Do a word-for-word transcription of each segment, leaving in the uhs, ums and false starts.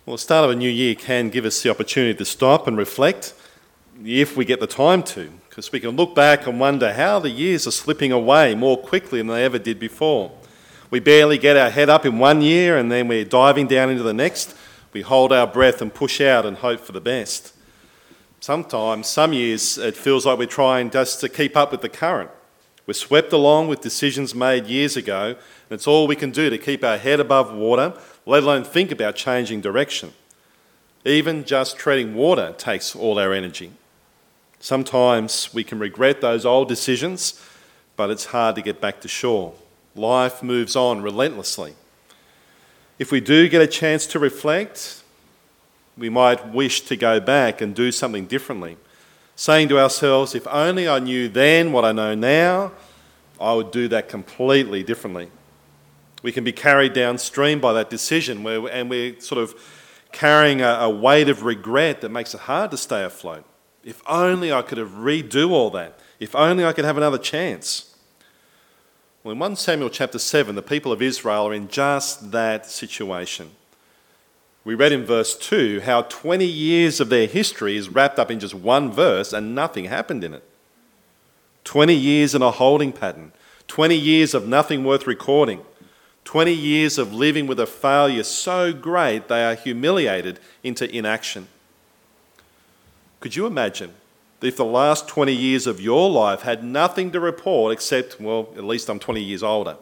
Well, the start of a new year can give us the opportunity to stop and reflect, if we get the time to, because we can look back and wonder how the years are slipping away more quickly than they ever did before. We barely get our head up in one year and then we're diving down into the next. We hold our breath and push out and hope for the best. Sometimes, some years, it feels like we're trying just to keep up with the current. We're swept along with decisions made years ago, and it's all we can do to keep our head above water, let alone think about changing direction. Even just treading water takes all our energy. Sometimes we can regret those old decisions, but it's hard to get back to shore. Life moves on relentlessly. If we do get a chance to reflect, we might wish to go back and do something differently, saying to ourselves, if only I knew then what I know now, I would do that completely differently. We can be carried downstream by that decision, where, and we're sort of carrying a, a weight of regret that makes it hard to stay afloat. If only I could have redo all that. If only I could have another chance. Well, in First Samuel chapter seven, the people of Israel are in just that situation. We read in verse two how twenty years of their history is wrapped up in just one verse and nothing happened in it. twenty years in a holding pattern. twenty years of nothing worth recording. twenty years of living with a failure so great they are humiliated into inaction. Could you imagine that if the last twenty years of your life had nothing to report except, well, at least I'm twenty years older?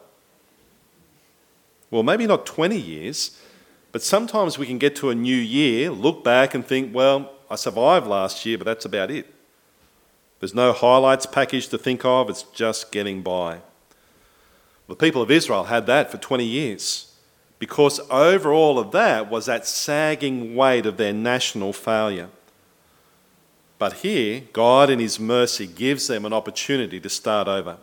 Well, maybe not twenty years, but sometimes we can get to a new year, look back and think, well, I survived last year, but that's about it. There's no highlights package to think of, it's just getting by. The people of Israel had that for twenty years, because over all of that was that sagging weight of their national failure. But here, God in his mercy gives them an opportunity to start over.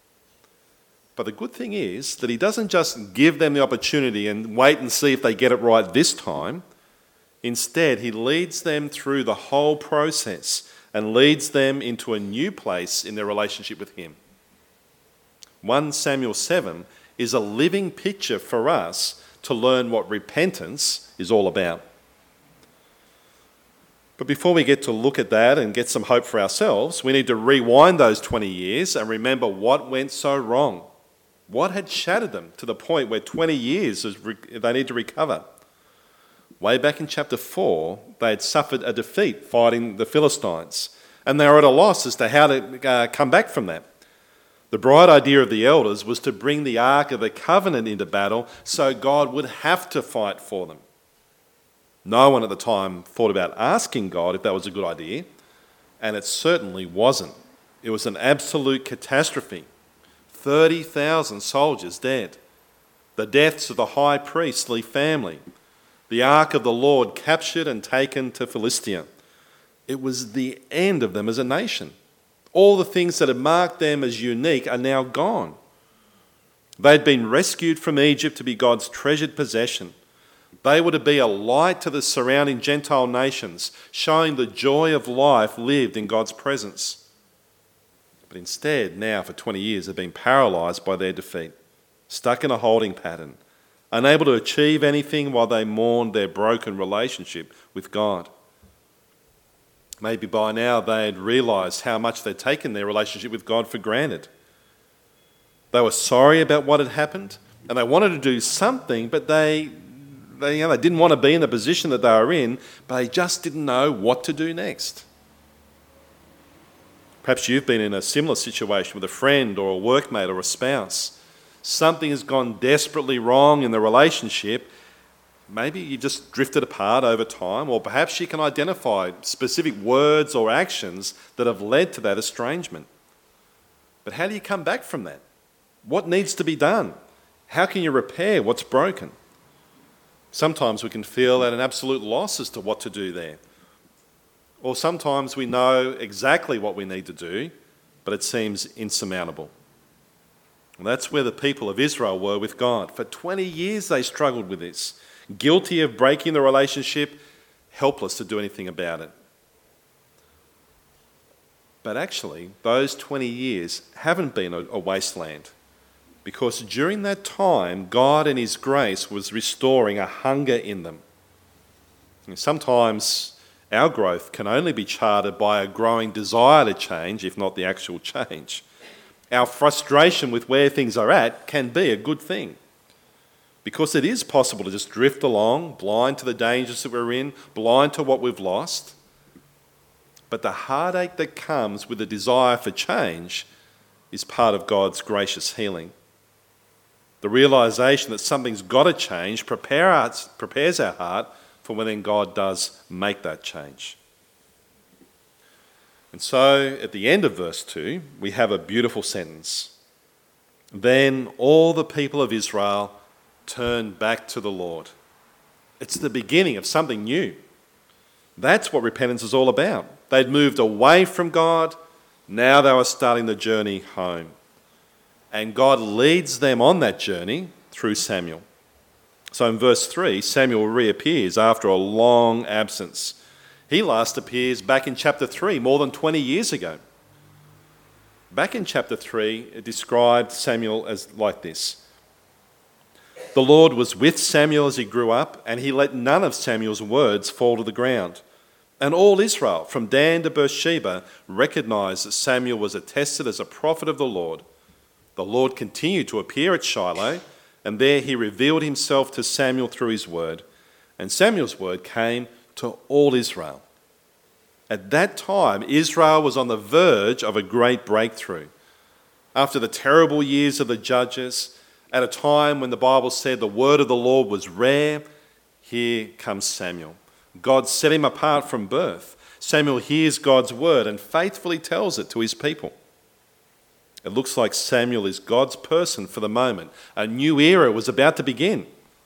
But the good thing is that he doesn't just give them the opportunity and wait and see if they get it right this time. Instead, he leads them through the whole process and leads them into a new place in their relationship with him. First Samuel seven is a living picture for us to learn what repentance is all about. But before we get to look at that and get some hope for ourselves, we need to rewind those twenty years and remember what went so wrong. What had shattered them to the point where twenty years is re- they need to recover? Way back in chapter four, they had suffered a defeat fighting the Philistines, and they were at a loss as to how to uh, come back from that. The bright idea of the elders was to bring the Ark of the Covenant into battle so God would have to fight for them. No one at the time thought about asking God if that was a good idea, and it certainly wasn't. It was an absolute catastrophe. thirty thousand soldiers dead. The deaths of the high priestly family. The Ark of the Lord captured and taken to Philistia. It was the end of them as a nation. All the things that had marked them as unique are now gone. They'd been rescued from Egypt to be God's treasured possession. They were to be a light to the surrounding Gentile nations, showing the joy of life lived in God's presence. But instead, now for twenty years, they've been paralysed by their defeat, stuck in a holding pattern, unable to achieve anything while they mourned their broken relationship with God. Maybe by now they had realised how much they'd taken their relationship with God for granted. They were sorry about what had happened, and they wanted to do something, but they, they, you know, they didn't want to be in the position that they were in, but they just didn't know what to do next. Perhaps you've been in a similar situation with a friend or a workmate or a spouse. Something has gone desperately wrong in the relationship. Maybe you just drifted apart over time, or perhaps you can identify specific words or actions that have led to that estrangement. But how do you come back from that? What needs to be done? How can you repair what's broken? Sometimes we can feel at an absolute loss as to what to do there. Or sometimes we know exactly what we need to do, but it seems insurmountable. And that's where the people of Israel were with God. For twenty years they struggled with this, guilty of breaking the relationship, helpless to do anything about it. But actually, those twenty years haven't been a, a wasteland, because during that time, God in his grace was restoring a hunger in them. Sometimes our growth can only be charted by a growing desire to change, if not the actual change. Our frustration with where things are at can be a good thing, because it is possible to just drift along, blind to the dangers that we're in, blind to what we've lost. But the heartache that comes with the desire for change is part of God's gracious healing. The realisation that something's got to change prepare our, prepares our heart for when God does make that change. And so at the end of verse two, we have a beautiful sentence. Then all the people of Israel turned back to the Lord. It's the beginning of something new. That's what repentance is all about. They'd moved away from God, now they were starting the journey home. And God leads them on that journey through Samuel. So in verse three, Samuel reappears after a long absence. He last appears back in chapter three, more than twenty years ago. Back in chapter three, it described Samuel as like this. The Lord was with Samuel as he grew up, and he let none of Samuel's words fall to the ground. And all Israel, from Dan to Beersheba, recognized that Samuel was attested as a prophet of the Lord. The Lord continued to appear at Shiloh, and there he revealed himself to Samuel through his word. And Samuel's word came to all Israel. At that time, Israel was on the verge of a great breakthrough. After the terrible years of the judges, at a time when the Bible said the word of the Lord was rare, here comes Samuel. God set him apart from birth. Samuel hears God's word and faithfully tells it to his people. It looks like Samuel is God's person for the moment. A new era was about to begin.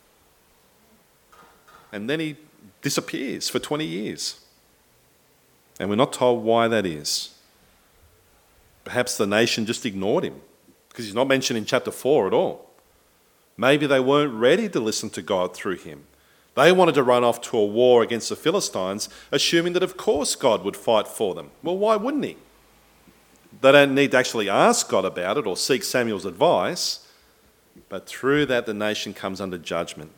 And then he disappears for twenty years. And we're not told why that is. Perhaps the nation just ignored him, because he's not mentioned in chapter four at all. Maybe they weren't ready to listen to God through him. They wanted to run off to a war against the Philistines, assuming that of course God would fight for them. Well, why wouldn't he? They don't need to actually ask God about it or seek Samuel's advice, but through that the nation comes under judgment.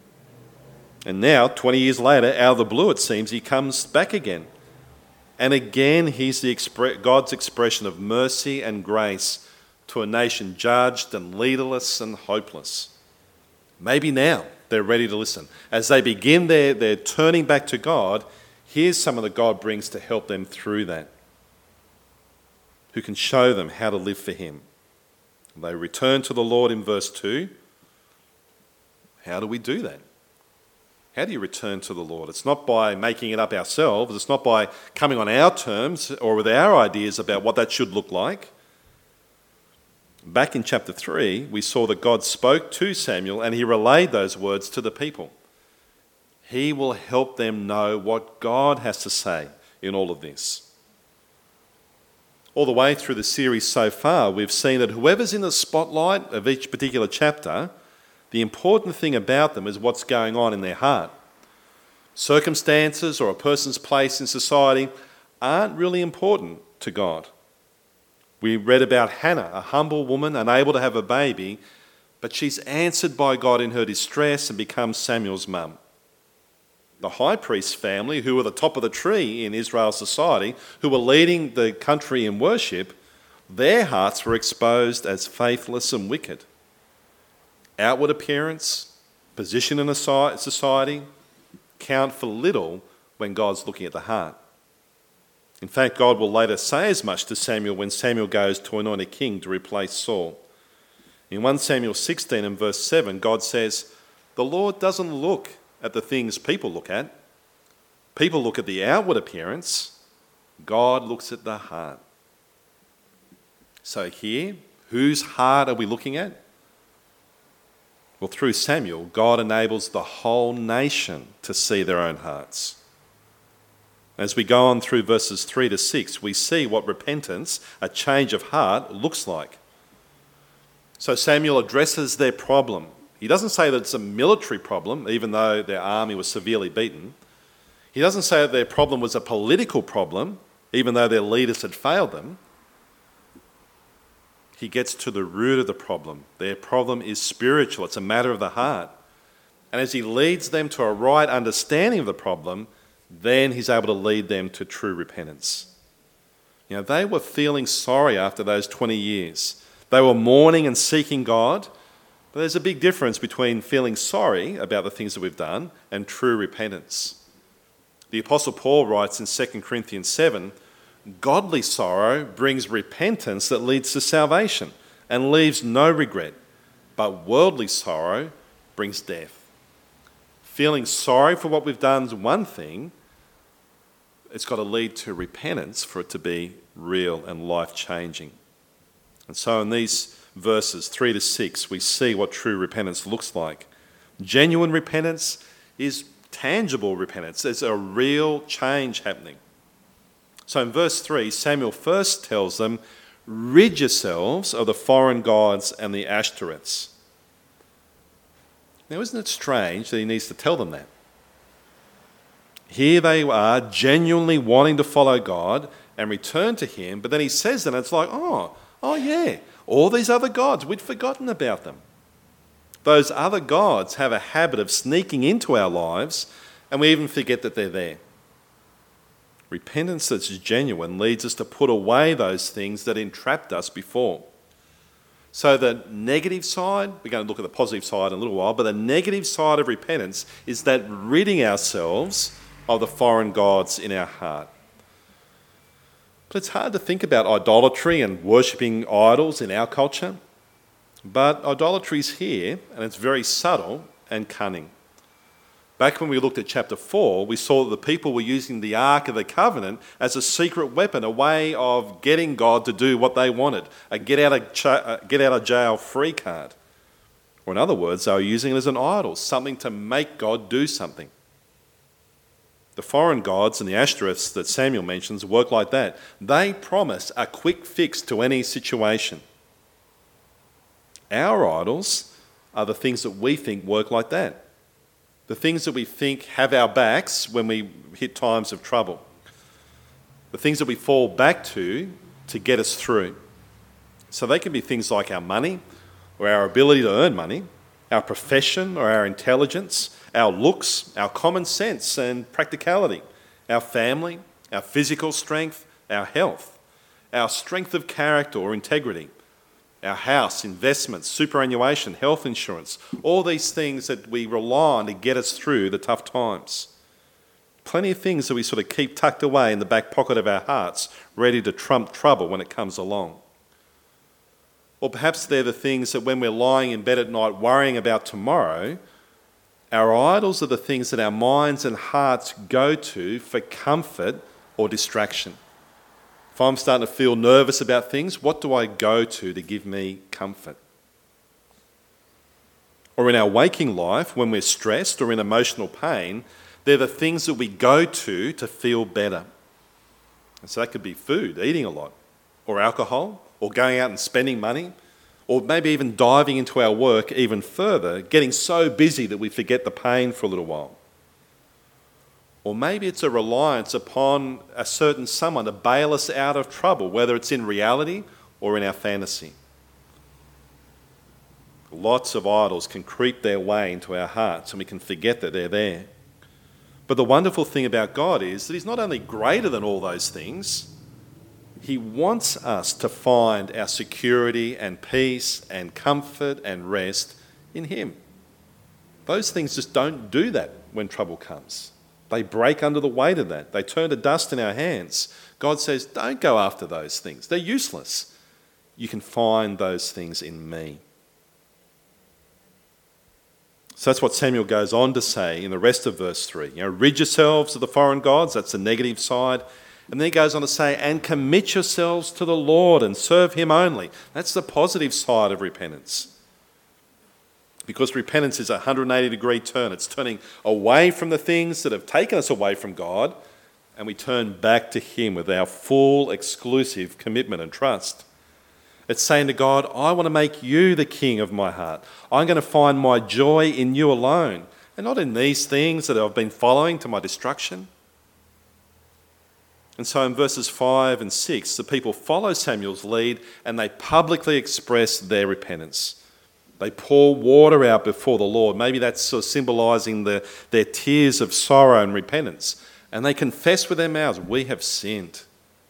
And now, twenty years later, out of the blue it seems, he comes back again. And again he's the expre- God's expression of mercy and grace to a nation judged and leaderless and hopeless. Maybe now they're ready to listen. As they begin their, their turning back to God, here's someone that God brings to help them through that, who can show them how to live for him. They return to the Lord in verse two. How do we do that? How do you return to the Lord? It's not by making it up ourselves. It's not by coming on our terms or with our ideas about what that should look like. Back in chapter three, we saw that God spoke to Samuel and he relayed those words to the people. He will help them know what God has to say in all of this. All the way through the series so far, we've seen that whoever's in the spotlight of each particular chapter, the important thing about them is what's going on in their heart. Circumstances or a person's place in society aren't really important to God. We read about Hannah, a humble woman unable to have a baby, but she's answered by God in her distress and becomes Samuel's mum. The high priest's family, who were the top of the tree in Israel's society, who were leading the country in worship, their hearts were exposed as faithless and wicked. Outward appearance, position in a society count for little when God's looking at the heart. In fact, God will later say as much to Samuel when Samuel goes to anoint a king to replace Saul. In First Samuel sixteen and verse seven, God says, "The Lord doesn't look at the things people look at. People look at the outward appearance. God looks at the heart." So here, whose heart are we looking at? Well, through Samuel, God enables the whole nation to see their own hearts. As we go on through verses three to six, we see what repentance, a change of heart, looks like. So Samuel addresses their problem. He doesn't say that it's a military problem, even though their army was severely beaten. He doesn't say that their problem was a political problem, even though their leaders had failed them. He gets to the root of the problem. Their problem is spiritual. It's a matter of the heart. And as he leads them to a right understanding of the problem, then he's able to lead them to true repentance. You know, they were feeling sorry after those twenty years. They were mourning and seeking God. But there's a big difference between feeling sorry about the things that we've done and true repentance. The Apostle Paul writes in Second Corinthians seven, godly sorrow brings repentance that leads to salvation and leaves no regret, but worldly sorrow brings death. Feeling sorry for what we've done is one thing. It's got to lead to repentance for it to be real and life-changing. And so in these verses three to six, we see what true repentance looks like. Genuine repentance is tangible repentance. There's a real change happening. So in verse three, Samuel first tells them, rid yourselves of the foreign gods and the Ashtoreths. Now, isn't it strange that he needs to tell them that? Here they are genuinely wanting to follow God and return to him, but then he says that and it's like, oh, oh yeah, all these other gods, we'd forgotten about them. Those other gods have a habit of sneaking into our lives and we even forget that they're there. Repentance that's genuine leads us to put away those things that entrapped us before. So the negative side, we're going to look at the positive side in a little while, but the negative side of repentance is that ridding ourselves of the foreign gods in our heart. But it's hard to think about idolatry and worshipping idols in our culture. But idolatry is here, and it's very subtle and cunning. Back when we looked at chapter four, we saw that the people were using the Ark of the Covenant as a secret weapon, a way of getting God to do what they wanted, a get out of, ch- uh, get out of jail free card. Or in other words, they were using it as an idol, something to make God do something. The foreign gods and the Ashtoreths that Samuel mentions work like that. They promise a quick fix to any situation. Our idols are the things that we think work like that. The things that we think have our backs when we hit times of trouble. The things that we fall back to to get us through. So they can be things like our money or our ability to earn money, our profession or our intelligence, our looks, our common sense and practicality, our family, our physical strength, our health, our strength of character or integrity, our house, investments, superannuation, health insurance, all these things that we rely on to get us through the tough times. Plenty of things that we sort of keep tucked away in the back pocket of our hearts, ready to trump trouble when it comes along. Or perhaps they're the things that when we're lying in bed at night worrying about tomorrow, our idols are the things that our minds and hearts go to for comfort or distraction. If I'm starting to feel nervous about things, what do I go to to give me comfort? Or in our waking life, when we're stressed or in emotional pain, they're the things that we go to to feel better. And so that could be food, eating a lot, or alcohol, or going out and spending money, or maybe even diving into our work even further, getting so busy that we forget the pain for a little while. Or maybe it's a reliance upon a certain someone to bail us out of trouble, whether it's in reality or in our fantasy. Lots of idols can creep their way into our hearts and we can forget that they're there. But the wonderful thing about God is that he's not only greater than all those things, he wants us to find our security and peace and comfort and rest in him. Those things just don't do that when trouble comes. They break under the weight of that. They turn to dust in our hands. God says, don't go after those things. They're useless. You can find those things in me. So that's what Samuel goes on to say in the rest of verse three. You know, rid yourselves of the foreign gods. That's the negative side. And then he goes on to say, and commit yourselves to the Lord and serve him only. That's the positive side of repentance. Because repentance is a one hundred eighty degree turn. It's turning away from the things that have taken us away from God, and we turn back to him with our full, exclusive commitment and trust. It's saying to God, I want to make you the king of my heart. I'm going to find my joy in you alone, and not in these things that I've been following to my destruction. And so in verses five and six, the people follow Samuel's lead and they publicly express their repentance. They pour water out before the Lord. Maybe that's sort of symbolising the, their tears of sorrow and repentance. And they confess with their mouths, we have sinned.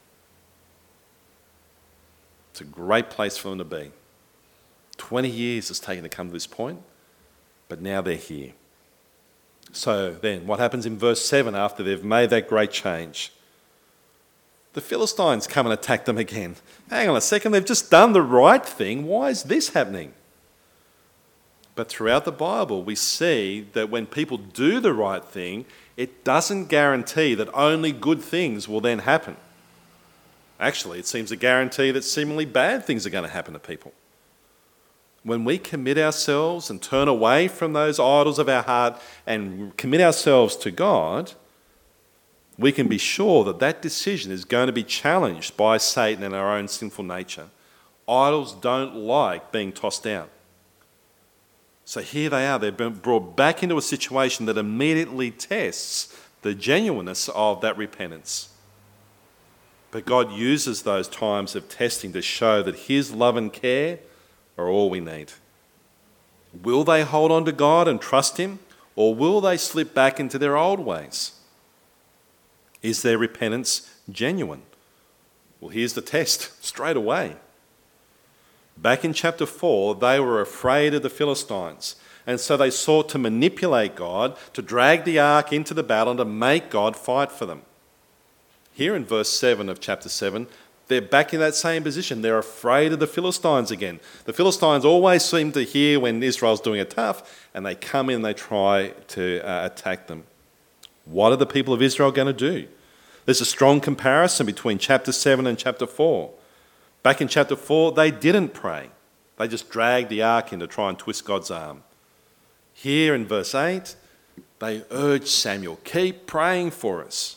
It's a great place for them to be. twenty years it's taken to come to this point, but now they're here. So then, what happens in verse seven after they've made that great change? The Philistines come and attack them again. Hang on a second, they've just done the right thing. Why is this happening? But throughout the Bible, we see that when people do the right thing, it doesn't guarantee that only good things will then happen. Actually, it seems to guarantee that seemingly bad things are going to happen to people. When we commit ourselves and turn away from those idols of our heart and commit ourselves to God, we can be sure that that decision is going to be challenged by Satan and our own sinful nature. Idols don't like being tossed out. So here they are, they've been brought back into a situation that immediately tests the genuineness of that repentance. But God uses those times of testing to show that his love and care are all we need. Will they hold on to God and trust him, or will they slip back into their old ways? Is their repentance genuine? Well, here's the test straight away. Back in chapter four, they were afraid of the Philistines, and so they sought to manipulate God, to drag the ark into the battle and to make God fight for them. Here in verse seven of chapter seven, they're back in that same position. They're afraid of the Philistines again. The Philistines always seem to hear when Israel's doing it tough, and they come in and they try to uh, attack them. What are the people of Israel going to do? There's a strong comparison between chapter seven and chapter four. Back in chapter four, they didn't pray. They just dragged the ark in to try and twist God's arm. Here in verse eight, they urge Samuel, keep praying for us.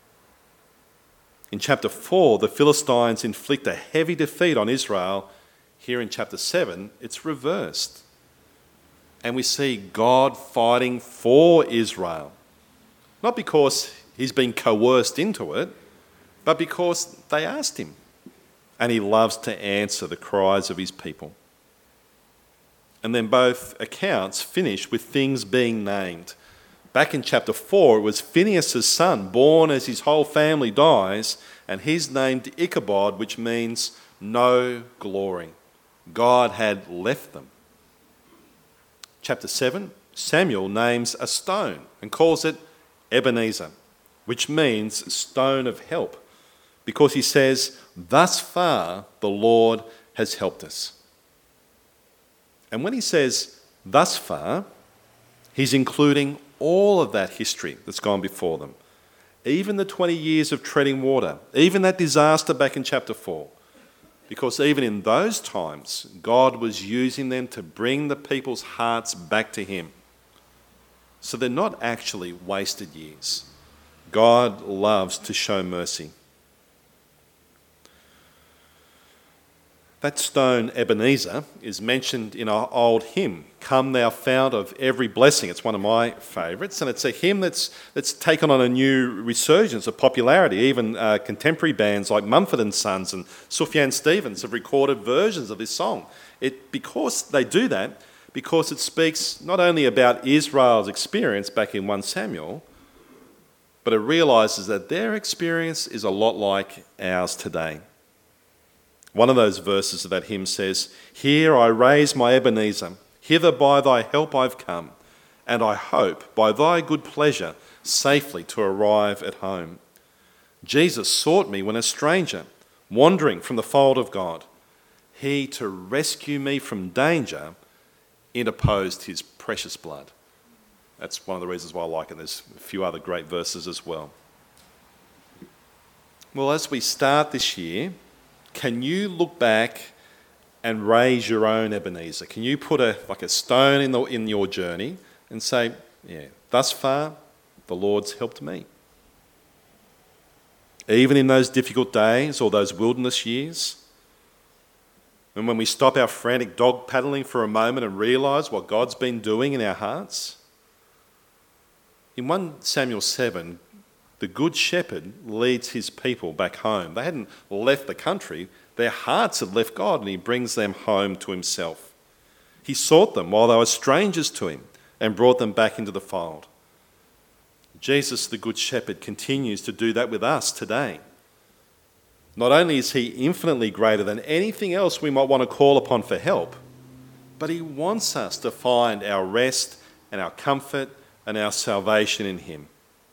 In chapter four, the Philistines inflict a heavy defeat on Israel. Here in chapter seven, it's reversed. And we see God fighting for Israel. Not because he's been coerced into it, but because they asked him. And he loves to answer the cries of his people. And then both accounts finish with things being named. Back in chapter four, it was Phinehas' son, born as his whole family dies, and he's named Ichabod, which means no glory. God had left them. Chapter seven, Samuel names a stone and calls it Ebenezer, which means stone of help, because he says, thus far the Lord has helped us. And when he says thus far, he's including all of that history that's gone before them. Even the twenty years of treading water, even that disaster back in chapter four. Because even in those times, God was using them to bring the people's hearts back to him. So they're not actually wasted years. God loves to show mercy. That stone, Ebenezer, is mentioned in our old hymn, Come Thou Fount of Every Blessing. It's one of my favourites, and it's a hymn that's that's taken on a new resurgence of popularity. Even uh, contemporary bands like Mumford and Sons and Sufjan Stevens have recorded versions of this song. It because they do that, because it speaks not only about Israel's experience back in First Samuel, but it realises that their experience is a lot like ours today. One of those verses of that hymn says, Here I raise my Ebenezer, hither by thy help I've come, and I hope by thy good pleasure safely to arrive at home. Jesus sought me when a stranger, wandering from the fold of God. He, to rescue me from danger, interposed his precious blood. That's one of the reasons why I like it. There's a few other great verses as well. Well, as we start this year, can you look back and raise your own Ebenezer? Can you put a like a stone in the in your journey and say, yeah, thus far, the Lord's helped me. Even in those difficult days or those wilderness years, and when we stop our frantic dog paddling for a moment and realise what God's been doing in our hearts. In First Samuel seven, the Good Shepherd leads his people back home. They hadn't left the country. Their hearts had left God, and he brings them home to himself. He sought them while they were strangers to him and brought them back into the fold. Jesus, the Good Shepherd, continues to do that with us today. Not only is he infinitely greater than anything else we might want to call upon for help, but he wants us to find our rest and our comfort and our salvation in him.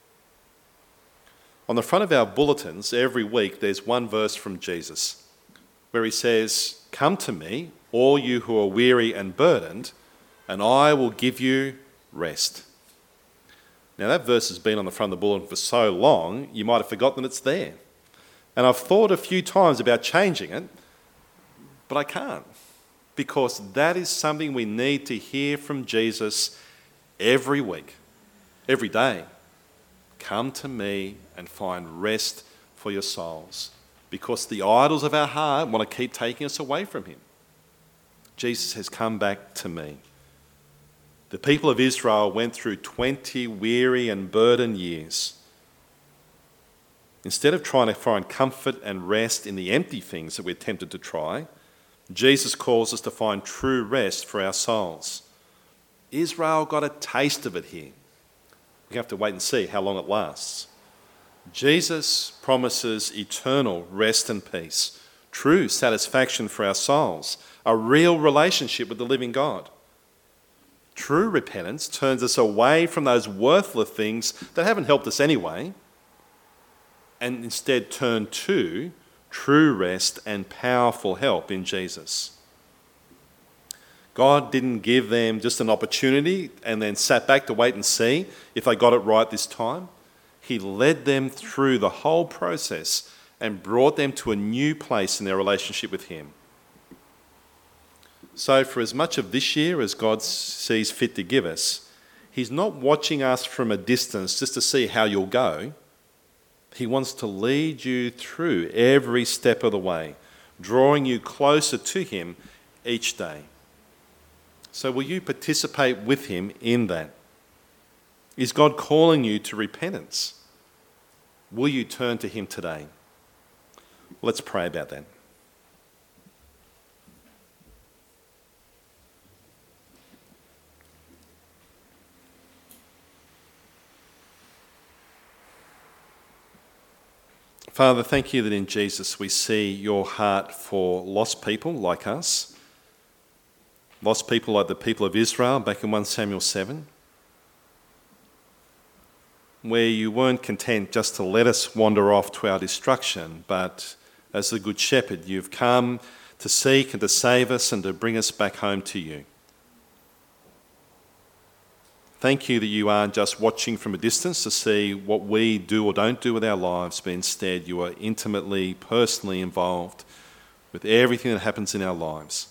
On the front of our bulletins every week there's one verse from Jesus where he says, "Come to me, all you who are weary and burdened, and I will give you rest." Now that verse has been on the front of the bulletin for so long, you might have forgotten it's there. And I've thought a few times about changing it, but I can't, because that is something we need to hear from Jesus every week, every day. Come to me and find rest for your souls, because the idols of our heart want to keep taking us away from him. Jesus has come back to me. The people of Israel went through twenty weary and burdened years. Instead of trying to find comfort and rest in the empty things that we're tempted to try, Jesus calls us to find true rest for our souls. Israel got a taste of it here. We have to wait and see how long it lasts. Jesus promises eternal rest and peace, true satisfaction for our souls, a real relationship with the living God. True repentance turns us away from those worthless things that haven't helped us anyway, and instead turn to true rest and powerful help in Jesus. God didn't give them just an opportunity and then sat back to wait and see if they got it right this time. He led them through the whole process and brought them to a new place in their relationship with him. So for as much of this year as God sees fit to give us, he's not watching us from a distance just to see how you'll go. He wants to lead you through every step of the way, drawing you closer to him each day. So will you participate with him in that? Is God calling you to repentance? Will you turn to him today? Let's pray about that. Father, thank you that in Jesus we see your heart for lost people like us, lost people like the people of Israel back in First Samuel seven, where you weren't content just to let us wander off to our destruction, but as the Good Shepherd, you've come to seek and to save us and to bring us back home to you. Thank you that you aren't just watching from a distance to see what we do or don't do with our lives, but instead you are intimately, personally involved with everything that happens in our lives.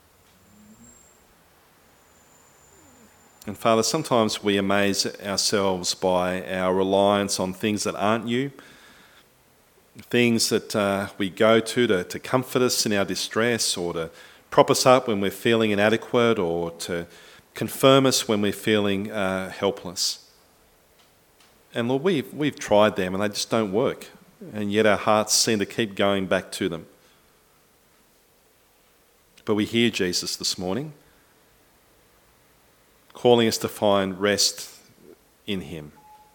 And Father, sometimes we amaze ourselves by our reliance on things that aren't you, things that uh, we go to, to to comfort us in our distress, or to prop us up when we're feeling inadequate, or to confirm us when we're feeling uh, helpless. And Lord, we've, we've tried them and they just don't work. And yet our hearts seem to keep going back to them. But we hear Jesus this morning calling us to find rest in him.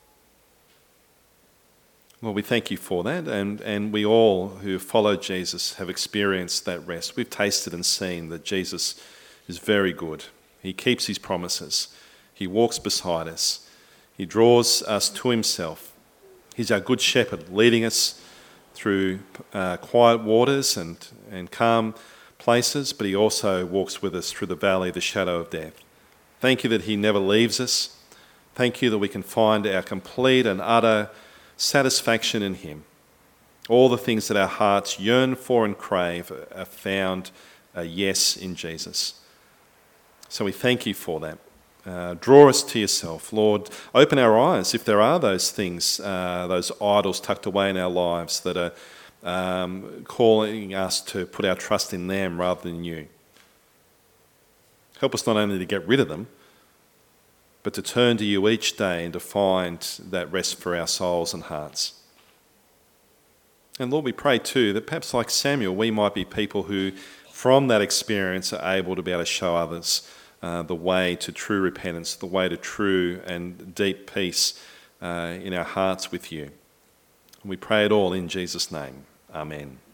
Lord, we thank you for that. And, and we all who follow Jesus have experienced that rest. We've tasted and seen that Jesus is very good. He keeps his promises. He walks beside us. He draws us to himself. He's our good shepherd, leading us through uh, quiet waters and, and calm places, but he also walks with us through the valley of the shadow of death. Thank you that he never leaves us. Thank you that we can find our complete and utter satisfaction in him. All the things that our hearts yearn for and crave are found a yes in Jesus. So we thank you for that. Uh, draw us to yourself. Lord, open our eyes if there are those things, uh, those idols tucked away in our lives that are um, calling us to put our trust in them rather than you. Help us not only to get rid of them, but to turn to you each day and to find that rest for our souls and hearts. And Lord, we pray too that perhaps like Samuel, we might be people who from that experience are able to be able to show others uh, the way to true repentance, the way to true and deep peace uh, in our hearts with you. And we pray it all in Jesus' name. Amen.